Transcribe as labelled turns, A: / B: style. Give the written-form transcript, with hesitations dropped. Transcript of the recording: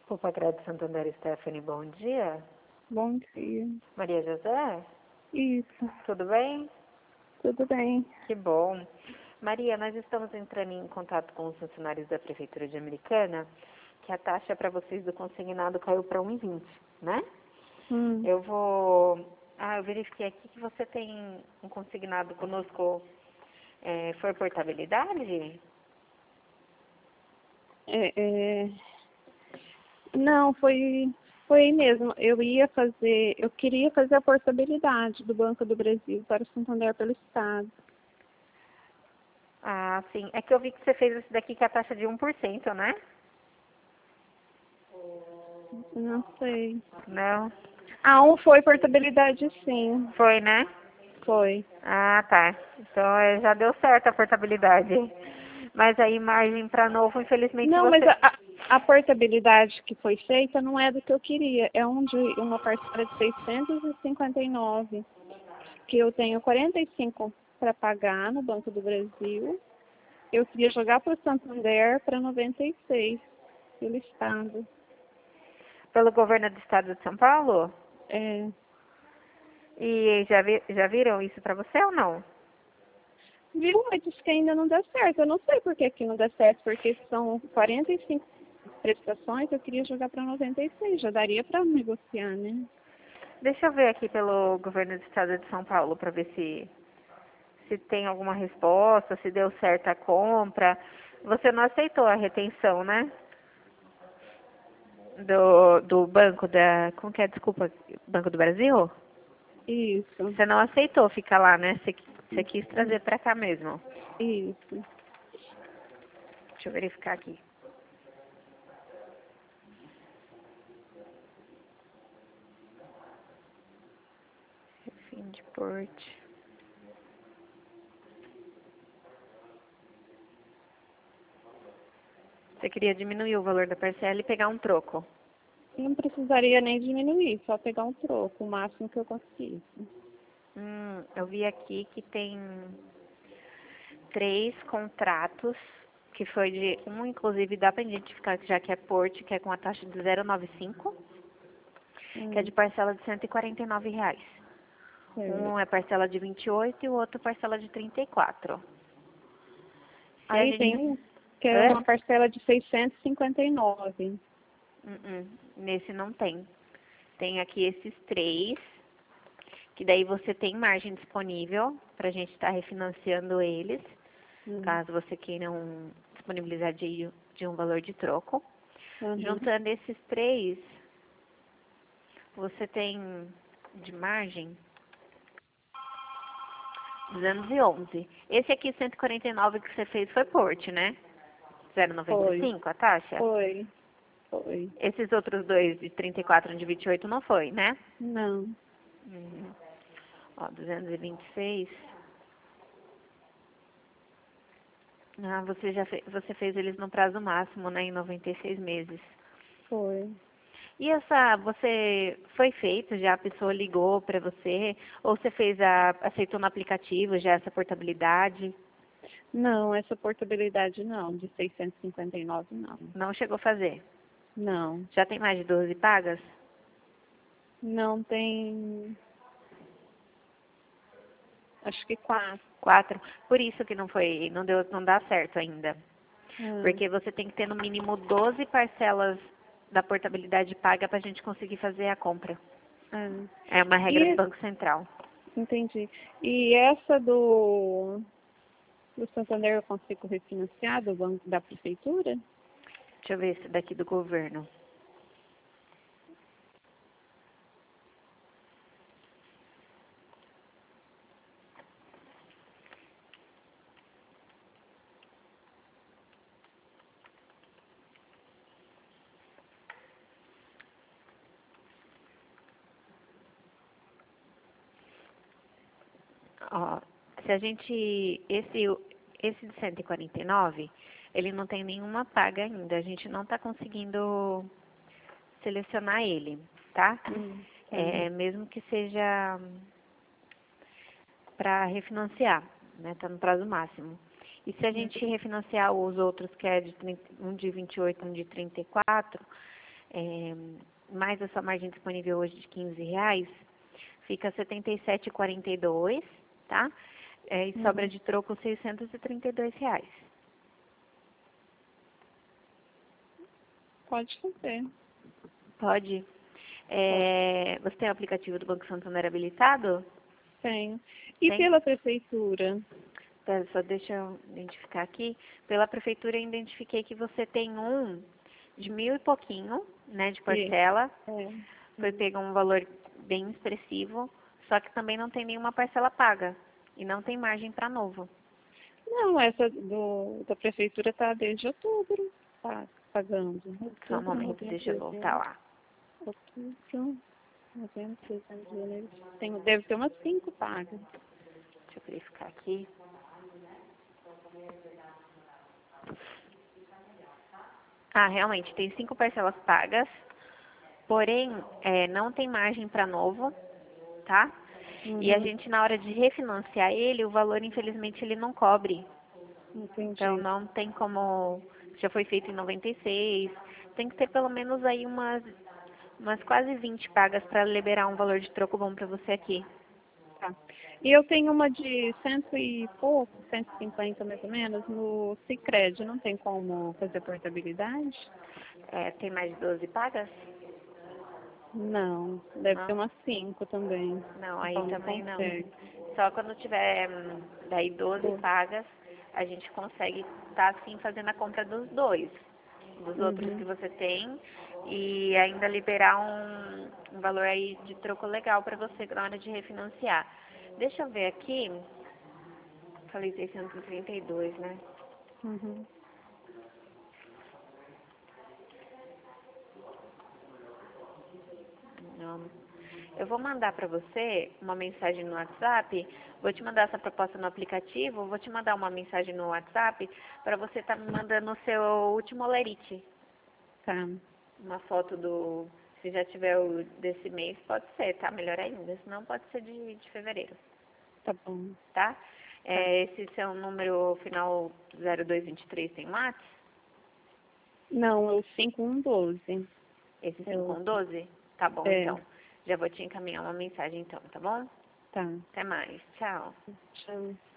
A: Desculpa, Grade Santander, Stephanie, bom dia.
B: Bom dia.
A: Maria José,
B: Isso,
A: tudo bem?
B: tudo bem.
A: Que bom. Maria, nós estamos entrando em contato com os funcionários da Prefeitura de Americana, que a taxa para vocês do consignado caiu para 1,20, né?
B: Hum.
A: Eu verifiquei aqui que você tem um consignado conosco, for portabilidade?
B: Não, foi mesmo. Eu queria fazer a portabilidade do Banco do Brasil para o Santander pelo Estado.
A: Ah, sim. É que eu vi que você fez esse daqui que é a taxa de 1%, né?
B: Não sei.
A: Não.
B: Foi portabilidade, sim.
A: Foi, né?
B: Foi.
A: Ah, tá. Então já deu certo a portabilidade. Mas aí margem para novo, infelizmente
B: Não, mas
A: você.
B: a portabilidade que foi feita não é do que eu queria. É uma parcela de 659, que eu tenho 45 para pagar no Banco do Brasil. Eu queria jogar para o Santander para 96, pelo Estado.
A: Pelo governo do estado de São Paulo?
B: É,
A: E já viram isso para você ou não?
B: viu? Mas diz que ainda não dá certo. Eu não sei por que não dá certo, porque são 45 prestações, eu queria jogar para 96. Já daria para negociar, né?
A: Deixa eu ver aqui pelo governo do estado de São Paulo para ver se tem alguma resposta, se deu certo a compra. Você não aceitou a retenção, né? Do banco da. Como que é? Desculpa, Banco do Brasil?
B: Isso,
A: Você não aceitou ficar lá, né? Você quis trazer pra cá mesmo.
B: isso.
A: Deixa eu verificar aqui. Fim de porte. Você queria diminuir o valor da parcela e pegar um troco.
B: Não precisaria nem diminuir, só pegar um troco, o máximo que eu conseguisse.
A: Eu vi aqui que tem 3 contratos, que foi de um, inclusive dá pra identificar que já que é porte, que é com a taxa de 0,95, que é de
B: Hum,
A: parcela de R$ 149.
B: certo.
A: Um é parcela de 28 e o outro parcela de 34. Se a
B: Aí
A: gente.
B: tem um que é
A: Hã?
B: uma parcela de 659.
A: Nesse não tem. Tem aqui esses 3, que daí você tem margem disponível para a gente estar refinanciando eles,
B: Hum,
A: caso você queira disponibilizar de um valor de troco.
B: uhum.
A: Juntando esses 3, você tem de margem 211. Esse aqui, 149 que você fez, foi porte, né?
B: Foi,
A: 0,95 a taxa?
B: foi, foi.
A: Esses outros dois, de 34 e de 28, não foi, né?
B: Não.
A: Uhum. Ó, 226. Ah, você fez eles no prazo máximo, né? Em 96 meses.
B: Foi.
A: E você foi feito já? A pessoa ligou para você? Ou você aceitou no aplicativo já essa portabilidade?
B: Não, essa portabilidade não, de 659 não.
A: Não chegou a fazer?
B: Não.
A: Já tem mais de 12 pagas?
B: Não tem, acho que 4.
A: 4. Por isso que não dá certo ainda.
B: Ah,
A: Porque você tem que ter no mínimo 12 parcelas da portabilidade paga para a gente conseguir fazer a compra.
B: ah.
A: É uma regra do
B: E,
A: Banco Central.
B: entendi. E essa do Santander eu consigo refinanciar do banco da prefeitura?
A: Deixa eu ver esse daqui do governo. Ó, se a gente. Esse de 149, ele não tem nenhuma paga ainda. A gente não está conseguindo selecionar ele, tá?
B: Tá.
A: Mesmo que seja para refinanciar, né? Tá no prazo máximo. E se a gente refinanciar os outros, que é um de 28 e um de 34, mais a sua margem disponível hoje de R$ 15, fica R$ 77,42, tá? E sobra de troco R$ 632.
B: Pode fazer.
A: Pode? Você tem o aplicativo do Banco Santander habilitado?
B: Tenho. E
A: Tem?
B: pela prefeitura?
A: Pera, só deixa eu identificar aqui. Pela prefeitura eu identifiquei que você tem um de 1.000 e pouquinho, né, de parcela. Foi pego um valor bem expressivo, só que também não tem nenhuma parcela paga. E não tem margem para novo.
B: Não, essa da prefeitura está desde outubro, tá pagando.
A: Só um momento, deixa eu voltar lá.
B: Outubro, novembro, dezembro, janeiro. Deve ter umas 5 pagas.
A: Deixa eu verificar aqui. Realmente, tem 5 parcelas pagas, porém, não tem margem para novo, tá? E a gente, na hora de refinanciar ele, o valor, infelizmente, ele não cobre.
B: Entendi.
A: Então, não tem como... Já foi feito em 96, tem que ter pelo menos aí umas quase 20 pagas para liberar um valor de troco bom para você aqui.
B: Tá. E eu tenho uma de 100 e pouco, 150 mais ou menos, no Sicredi. Não tem como fazer portabilidade?
A: Tem mais de 12 pagas?
B: Não, deve
A: Não?
B: ter umas 5 também.
A: Não, aí
B: Então,
A: também não.
B: consegue.
A: Só quando tiver daí 12 pagas, a gente consegue estar assim fazendo a compra dos dois. Dos outros que você tem. E ainda liberar um valor aí de troco legal para você na hora de refinanciar. Deixa eu ver aqui. Falei 632, né? Não. Eu vou mandar para você uma mensagem no WhatsApp, vou te mandar essa proposta no aplicativo, vou te mandar uma mensagem no WhatsApp para você estar me mandando o seu último olerite.
B: Tá.
A: Uma foto se já tiver o desse mês, pode ser, tá? Melhor ainda, senão pode ser de fevereiro,
B: Tá bom.
A: tá? Esse seu número final 0223 tem WhatsApp?
B: Não, é o 5112.
A: Esse 5112? Tá bom, então. Já vou te encaminhar uma mensagem então, tá bom?
B: Tá.
A: Até mais. Tchau.
B: Tchau.